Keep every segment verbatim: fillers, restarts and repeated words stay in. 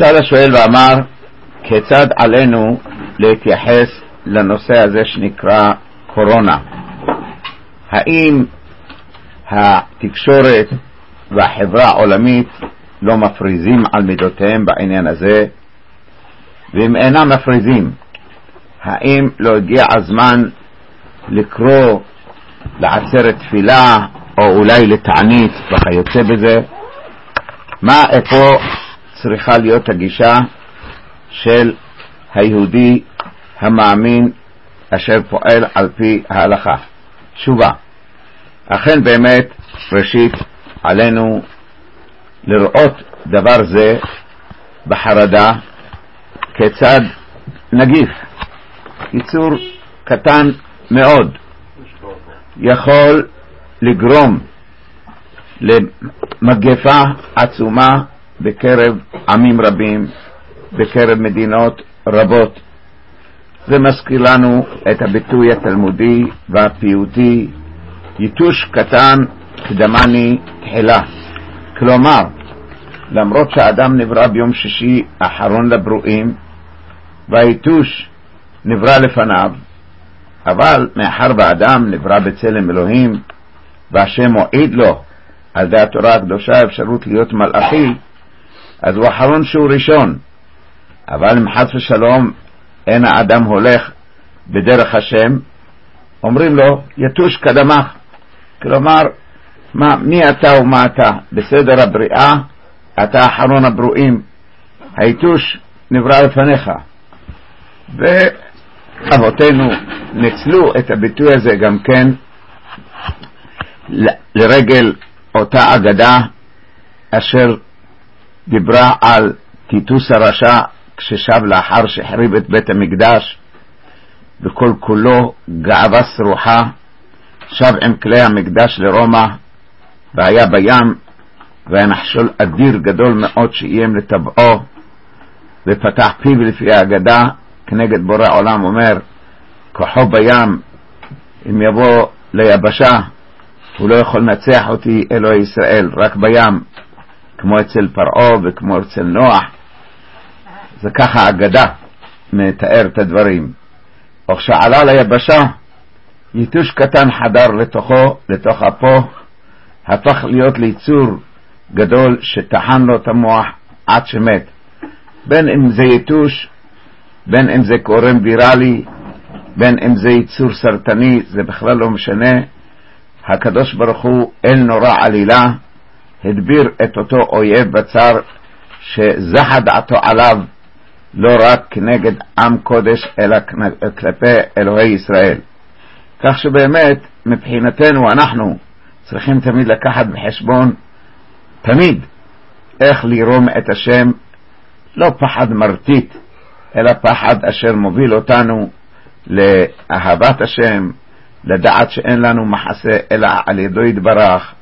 שאל השואל ואמר, כיצד עלינו להתייחס לנושא הזה שנקרא קורונה? האם התקשורת והחברה העולמית לא מפריזים על מידותיהם בעניין הזה? ואם אינם מפריזים, האם לא הגיע הזמן לקרוא לעצרת תפילה או אולי לתענית וכיוצא בזה? מה איפה צריכה להיות הגישה של היהודי המאמין אשר פועל על פי ההלכה? תשובה, אכן באמת ראשית עלינו לראות דבר זה בחרדה, כיצד נגיף, יצור קטן מאוד, יכול לגרום למגפה עצומה בקרב עמים רבים, בקרב מדינות רבות. זה מזכיר לנו את הביטוי התלמודי והפיוטי, יתוש קטן קדמני תחילה. כלומר, למרות שהאדם נברא ביום שישי האחרון לברואים, והיתוש נברא לפניו, אבל מאחר והאדם נברא בצלם אלוהים, והשם מועיד לו על די התורה הקדושה אפשרות להיות מלאכי, אז הוא אחרון שהוא ראשון. אבל אם חס ושלום אין האדם הולך בדרך השם, אומרים לו יתוש קדמך. כלומר, מה, מי אתה ומה אתה? בסדר הבריאה אתה אחרון הברואים, היתוש נברא לפניך. ואבותינו ניצלו את הביטוי הזה גם כן לרגל אותה אגדה אשר דיברה על טיטוס הרשע כששב לאחר שחריב את בית המקדש וכל כולו גאווה סרוחה, שב עם כלי המקדש לרומא והיה בים, והיה נחשול אדיר גדול מאוד שאיים לטבעו, ופתח פיו לפי האגדה כנגד בורא עולם, אומר כוחו בים, אם יבוא ליבשה הוא לא יכול לנצח אותי אלוהי ישראל, רק בים, כמו אצל פרעה וכמו אצל נוח. זה ככה האגדה מתאר את הדברים. וכשעלה ליבשה, יתוש קטן חדר לתוכו, לתוך אפו, הפך להיות ליצור גדול שטחן לו את המוח עד שמת. בין אם זה יתוש, בין אם זה קורם ויראלי, בין אם זה יצור סרטני, זה בכלל לא משנה. הקדוש ברוך הוא אל נורא עלילה הדביר את אותו אויב בצר שזחה דעתו עליו, לא רק כנגד עם קודש אלא כלפי אלוהי ישראל. כך שבאמת מבחינתנו אנחנו צריכים תמיד לקחת בחשבון תמיד איך לירום את השם, לא פחד מרטיט אלא פחד אשר מוביל אותנו לאהבת השם, לדעת שאין לנו מחסה אלא על ידו יתברך.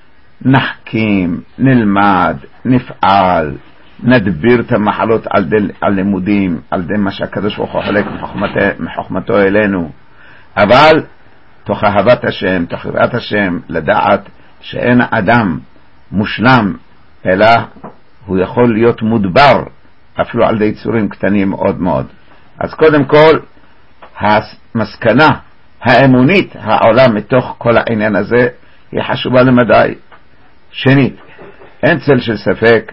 נחכים, נלמד, נפעל, נדביר את המחלות על, דל, על לימודים, על די מה שהקדוש ברוך הוא חולק מחוכמתו אלינו, אבל תוך אהבת השם, תוך יראת השם, לדעת שאין אדם מושלם אלא הוא יכול להיות מודבר אפילו על די יצורים קטנים מאוד מאוד. אז קודם כל המסקנה האמונית העולה מתוך כל העניין הזה היא חשובה למדי. שנית, אין צל של ספק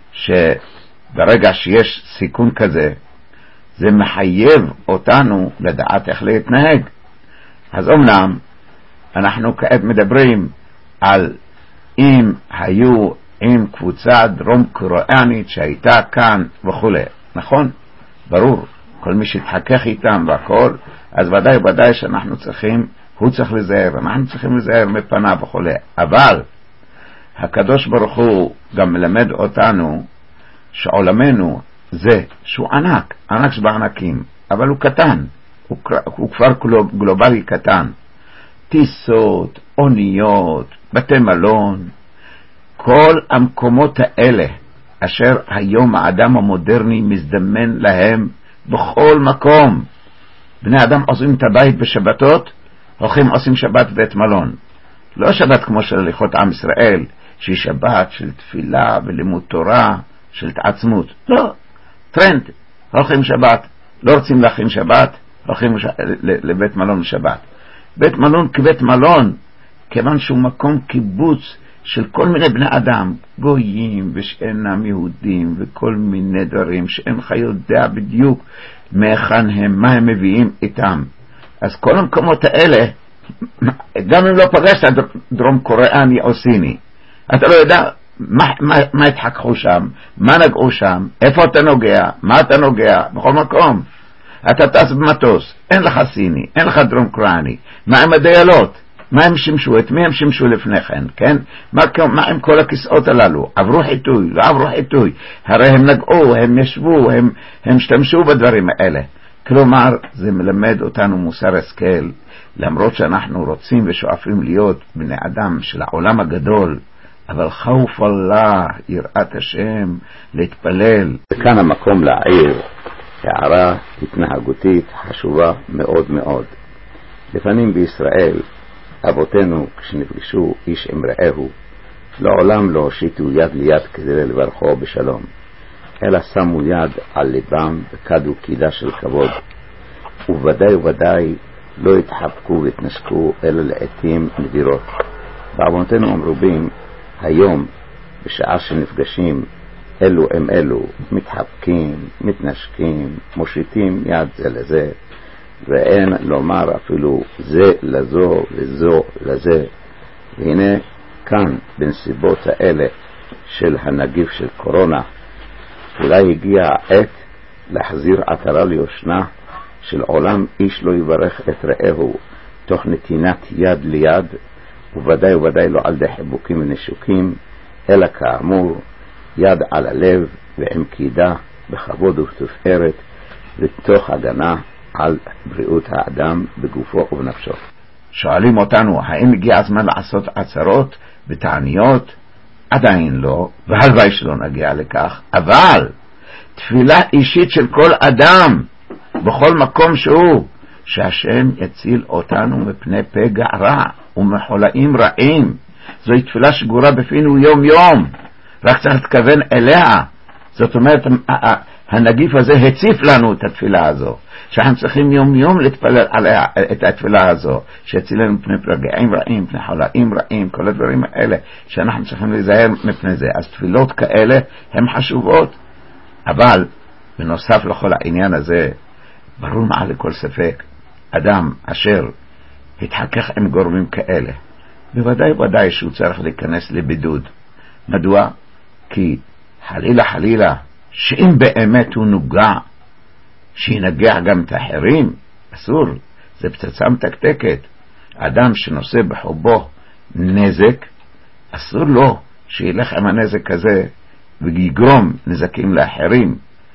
שברגע שיש סיכון כזה זה מחייב אותנו לדעת איך להתנהג. אז אומנם אנחנו כעת מדברים על אם היו עם קבוצה דרום קוריאנית שהייתה כאן וכו', נכון? ברור, כל מי שהתחכך איתם והכל, אז ודאי ודאי שאנחנו צריכים, הוא צריך לזהר, אנחנו צריכים לזהר מפניו וכו'. אבל הקדוש ברוך הוא גם מלמד אותנו שעולמנו זה שהוא ענק, ענק שבענקים, אבל הוא קטן, הוא, הוא כבר גלובלי קטן. טיסות, אוניות, בתי מלון, כל המקומות האלה אשר היום האדם המודרני מזדמן להם בכל מקום. בני אדם עושים את הבית בשבתות, הולכים עושים שבת בית מלון. לא שבת כמו של הליכות עם ישראל, שהיא שבת של תפילה ולימוד תורה של התעצמות. לא, טרנד, הולכים שבת, לא רוצים להכין שבת, הולכים לש... לבית מלון לשבת. בית מלון כבית מלון, כיוון שהוא מקום קיבוץ של כל מיני בני אדם, גויים ושאינם יהודים וכל מיני דברים שאינך יודע בדיוק מהיכן הם, מה הם מביאים איתם. אז כל המקומות האלה, גם אם לא פגשת דרום קוריאני או סיני, אתה לא יודע מה, מה, מה התחככו שם, מה נגעו שם, איפה אתה נוגע, מה אתה נוגע, בכל מקום. אתה טס במטוס, אין לך סיני, אין לך דרום קוריאני, מה עם הדיילות? מה הם שימשו? את מי הם שימשו לפני כן? כן? מה, מה עם כל הכיסאות הללו? עברו חיתוי, לא עברו חיתוי. הרי הם נגעו, הם ישבו, הם, הם השתמשו בדברים האלה. כלומר, זה מלמד אותנו מוסר השכל, למרות שאנחנו רוצים ושואפים להיות בני אדם של העולם הגדול, אבל חוף אללה, יראת השם, להתפלל. וכאן המקום להעיר הערה התנהגותית חשובה מאוד מאוד. לפעמים בישראל, אבותינו כשנפגשו איש עם רעהו, לעולם לא הושיטו יד ליד כדי לברכו בשלום, אלא שמו יד על ליבם וקדו קידה של כבוד, ובוודאי ובוודאי לא התחבקו והתנשקו אלא לעתים נדירות. בעוונותינו המרובים, היום בשעה שנפגשים אלו עם אלו, מתחבקים, מתנשקים, מושיטים יד זה לזה, ואין לומר אפילו זה לזו וזו לזה. והנה כאן בנסיבות האלה של הנגיף של קורונה, אולי הגיע העת להחזיר עטרה ליושנה של עולם איש לא יברך את רעהו תוך נתינת יד ליד, וודאי וודאי לא על די חיבוקים ונשוקים, אלא כאמור יד על הלב ועם קידה בכבוד ובתפארת, ותוך הגנה על בריאות האדם בגופו ובנפשו. שואלים אותנו, האם הגיע הזמן לעשות עצרות ותעניות? עדיין לא, והלוואי שלא נגיע לכך, אבל תפילה אישית של כל אדם בכל מקום שהוא, שהשם יציל אותנו מפני פגע רע ומחולאים רעים. זוהי תפילה שגורה בפינו יום יום, רק צריך להתכוון אליה. זאת אומרת, הנגיף הזה הציף לנו את התפילה הזו, שאנחנו צריכים יום יום להתפלל עליה, את התפילה הזו, שיצילנו מפני פגעים רעים, מפני חולאים רעים, כל הדברים האלה שאנחנו צריכים להיזהר מפני זה. אז תפילות כאלה הן חשובות, אבל בנוסף לכל העניין הזה, ברור מעל לכל ספק, אדם אשר התחכך עם גורמים כאלה, בוודאי ודאי שהוא צריך להיכנס לבידוד. מדוע? כי חלילה חלילה שאם באמת הוא נוגע, שינגע גם את האחרים, אסור, זה פצצה מתקתקת. אדם שנושא בחובו נזק, אסור לו שילך עם הנזק הזה ויגרום נזקים לאחרים.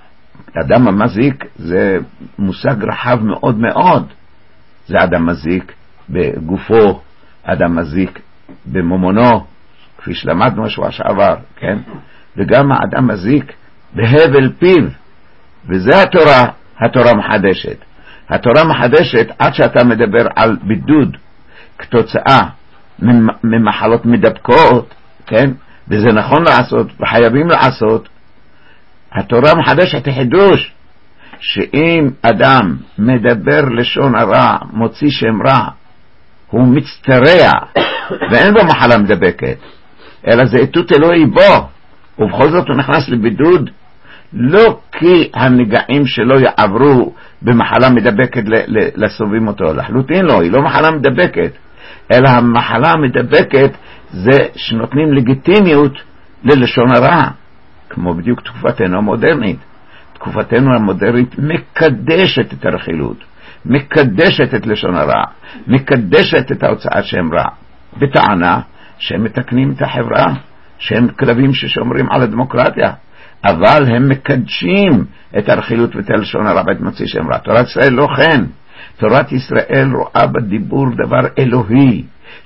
אדם המזיק זה מושג רחב מאוד מאוד. זה אדם מזיק בגופו, אדם מזיק בממונו, כפי שלמדנו השבוע שעבר, כן? וגם האדם מזיק בהבל פיו, וזה התורה, התורה מחדשת. התורה מחדשת עד שאתה מדבר על בידוד כתוצאה ממחלות מדבקות, כן? וזה נכון לעשות וחייבים לעשות. התורה מחדשת חידוש, שאם אדם מדבר לשון הרע, מוציא שם רע, הוא מצטרע ואין בו מחלה מדבקת, אלא זה איתות אלוהי בו, ובכל זאת הוא נכנס לבידוד, לא כי הנגעים שלו יעברו במחלה מדבקת לסובים אותו, לחלוטין לא, היא לא מחלה מדבקת, אלא המחלה המדבקת זה שנותנים לגיטימיות ללשון הרע, כמו בדיוק תקופתנו המודרנית. תקופתנו המודרנית מקדשת את הרכילות, מקדשת את לשון הרע, מקדשת את ההוצאת שם רע, בטענה שהם מתקנים את החברה, שהם כלבים ששומרים על הדמוקרטיה, אבל הם מקדשים את הרכילות ואת לשון הרע ואת מוציא שם רע. תורת ישראל לא כן. תורת ישראל רואה בדיבור דבר אלוהי,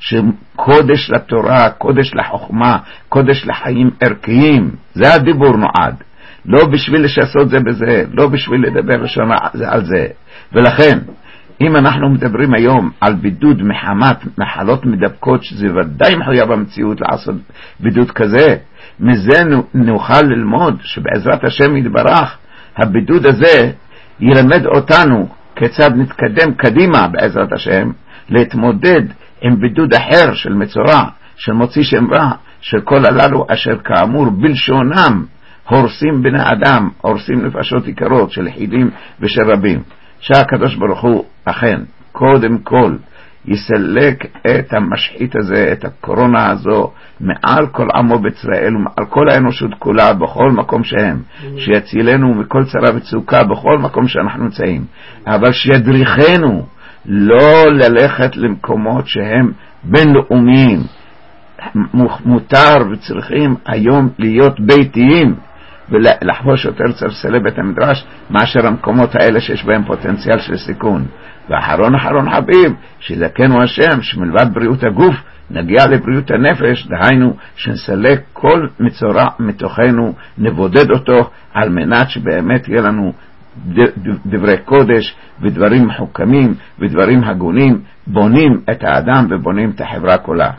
שקודש לתורה, קודש לחוכמה, קודש לחיים ערכיים. זה הדיבור נועד, לא בשביל לשסות זה בזה, לא בשביל לדבר לשון על זה. ולכן אם אנחנו מדברים היום על בידוד מחמת מחלות מדבקות, שזה ודאי מחויב המציאות לעשות בידוד כזה, מזה נוכל ללמוד שבעזרת השם יתברך הבידוד הזה ילמד אותנו כיצד נתקדם קדימה בעזרת השם להתמודד עם בידוד אחר של מצורע, של מוציא שם רע, של כל הללו אשר כאמור בלשונם הורסים בני אדם, הורסים נפשות יקרות של יחידים ושל רבים. שהקדוש ברוך הוא אכן קודם כל יסלק את המשחית הזה, את הקורונה הזו, מעל כל עמו בישראל ומעל כל האנושות כולה בכל מקום שהם, שיצילנו מכל צרה וצוקה בכל מקום שאנחנו נמצאים, אבל שידריכנו לא ללכת למקומות שהם בינלאומיים. מותר וצריכים היום להיות ביתיים ולחבוש יותר ספסלי בית המדרש מאשר המקומות האלה שיש בהם פוטנציאל של סיכון. ואחרון אחרון חביב, שזכנו השם שמלבד בריאות הגוף נגיע לבריאות הנפש, דהיינו שנסלק כל מצורע מתוכנו, נבודד אותו על מנת שבאמת יהיה לנו דברי קודש ודברים מחוכמים ודברים הגונים, בונים את האדם ובונים את החברה כולה.